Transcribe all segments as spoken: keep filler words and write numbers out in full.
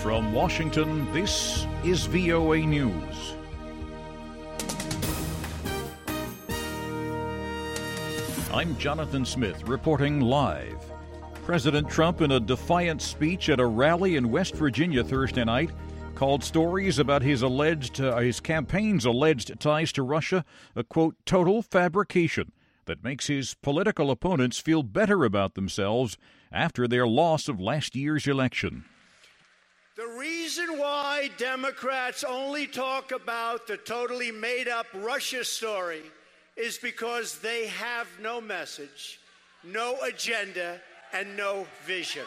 From Washington, this is V O A News. I'm Jonathan Smith reporting live. President Trump, in a defiant speech at a rally in West Virginia Thursday night, called stories about his alleged uh, his campaign's alleged ties to Russia a, quote, total fabrication that makes his political opponents feel better about themselves after their loss of last year's election. The reason why Democrats only talk about the totally made-up Russia story is because they have no message, no agenda, and no vision.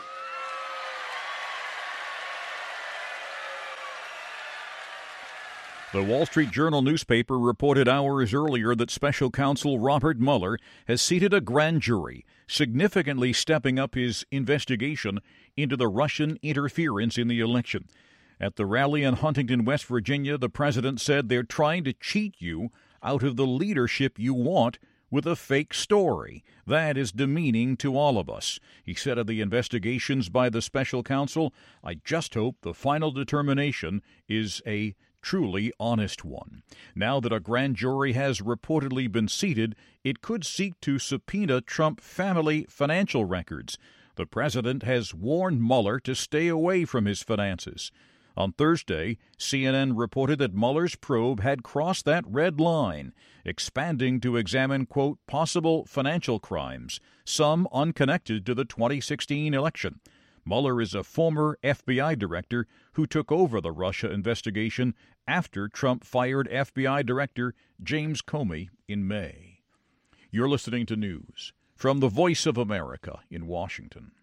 The Wall Street Journal newspaper reported hours earlier that Special Counsel Robert Mueller has seated a grand jury, significantly stepping up his investigation into the Russian interference in the election. At the rally in Huntington, West Virginia, the president said they're trying to cheat you out of the leadership you want with a fake story. That is demeaning to all of us. He said of the investigations by the special counsel, I just hope the final determination is a truly honest one. Now that a grand jury has reportedly been seated, it could seek to subpoena Trump family financial records. The president has warned Mueller to stay away from his finances. On Thursday, C N N reported that Mueller's probe had crossed that red line, expanding to examine, quote, possible financial crimes, some unconnected to the twenty sixteen election. Mueller is a former F B I director who took over the Russia investigation after Trump fired F B I Director James Comey in May. You're listening to news from the Voice of America in Washington.